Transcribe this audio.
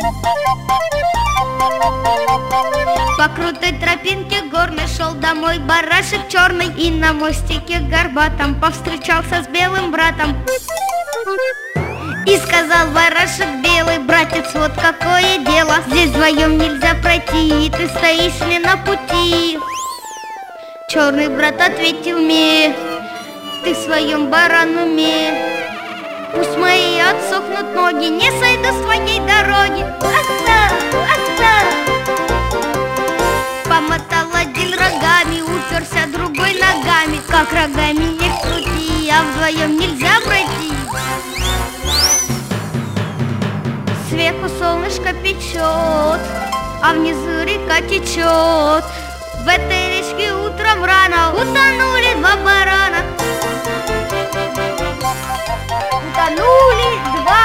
По крутой тропинке горной шел домой барашек черный, и на мостике горбатом повстречался с белым братом. И сказал барашек белый: братец, вот какое дело, здесь вдвоем нельзя пройти, и ты стоишь мне на пути. Черный брат ответил мне: ты в своем барануме, пусть мои отсохнут ноги, не сойду с твоей дороги. Ах-да, ах-да! Помотал один рогами, уперся другой ногами. Как рогами не крути, а вдвоем нельзя пройти. Сверху солнышко печет, а внизу река течет. В этой речке утром рано утонули два барана. Утонули два